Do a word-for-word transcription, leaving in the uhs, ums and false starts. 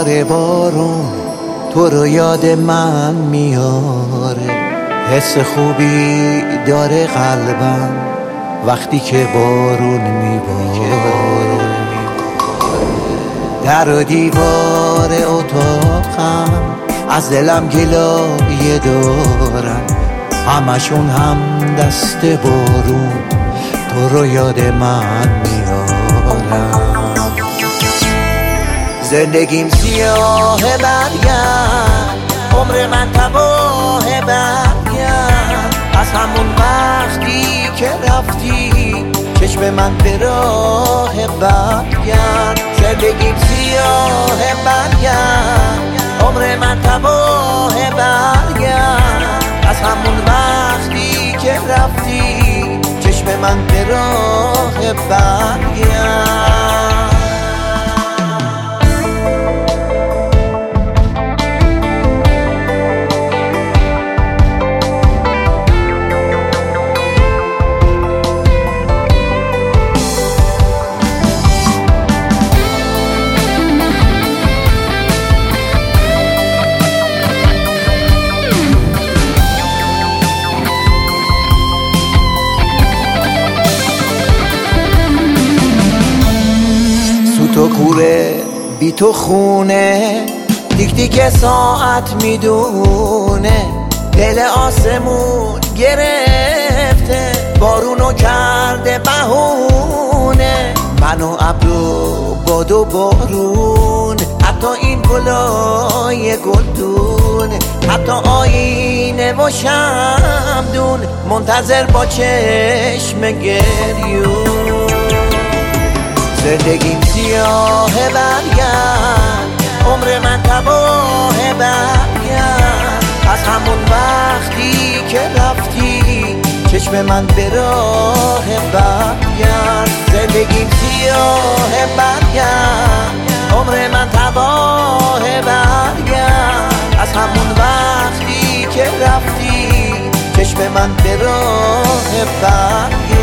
بار بارون تو رو یاد من میاره، حس خوبی داره قلبم وقتی که بارون میباره. در و دیوار اتاقم از دلم گلایه دارم، همشون هم دست بارون تو رو یاد من میارم. زندگیم سیاه برگرد، عمر من تباه برگرد، از همون وقتی که رفتی چشم من به راه برگرد. زندگیم سیاه برگرد، عمر من تباه برگرد، از همون وقتی که رفتی چشم من به راه برگرد. تو کوره بی تو خونه، دیک دیک ساعت میدونه، دل آسمون گرفته بارونو کرده بهونه. منو ابرو باد و بارون، حتی این گلای گلدون، حتی آینه و شمدون منتظر با چشم گریون. زندگیم سیاه برگرد، عمر من تباه برگرد، از همون وقتی که رفتی چشم من به راه برگرد. زندگیم سیاه برگرد، عمر من تباه برگرد، از همون وقتی که رفتی چشم من به راه برگرد.